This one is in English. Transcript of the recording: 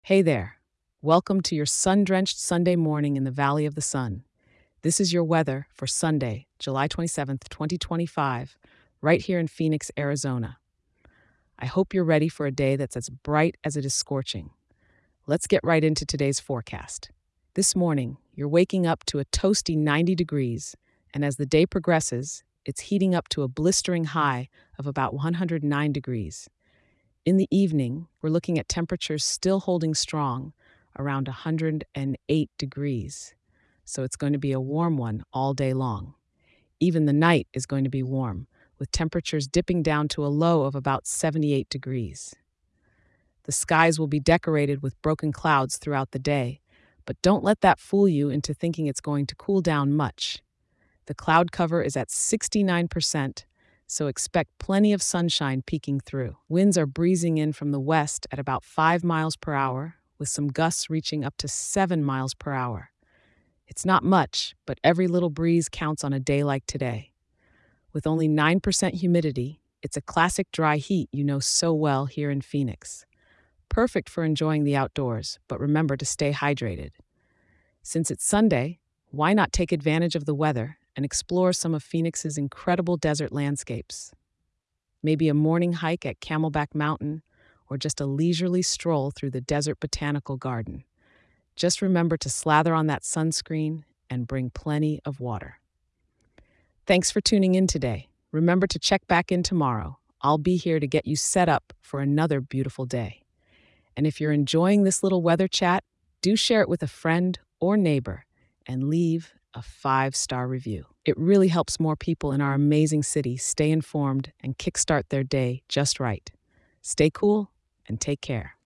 Hey there. Welcome to your sun drenched Sunday morning in the Valley of the Sun. This is your weather for Sunday, July 27th, 2025, right here in Phoenix, Arizona. I hope you're ready for a day that's as bright as it is scorching. Let's get right into today's forecast. This morning, you're waking up to a toasty 90 degrees, and as the day progresses, it's heating up to a blistering high of about 109 degrees. In the evening, we're looking at temperatures still holding strong, around 108 degrees. So it's going to be a warm one all day long. Even the night is going to be warm, with temperatures dipping down to a low of about 78 degrees. The skies will be decorated with broken clouds throughout the day, but don't let that fool you into thinking it's going to cool down much. The cloud cover is at 69%, so expect plenty of sunshine peeking through. Winds are breezing in from the west at about 5 miles per hour, with some gusts reaching up to 7 miles per hour. It's not much, but every little breeze counts on a day like today. With only 9% humidity, it's a classic dry heat you know so well here in Phoenix. Perfect for enjoying the outdoors, but remember to stay hydrated. Since it's Sunday, why not take advantage of the weather and explore some of Phoenix's incredible desert landscapes? Maybe a morning hike at Camelback Mountain or just a leisurely stroll through the Desert Botanical Garden. Just remember to slather on that sunscreen and bring plenty of water. Thanks for tuning in today. Remember to check back in tomorrow. I'll be here to get you set up for another beautiful day. And if you're enjoying this little weather chat, do share it with a friend or neighbor and leave a 5-star review. It really helps more people in our amazing city stay informed and kickstart their day just right. Stay cool and take care.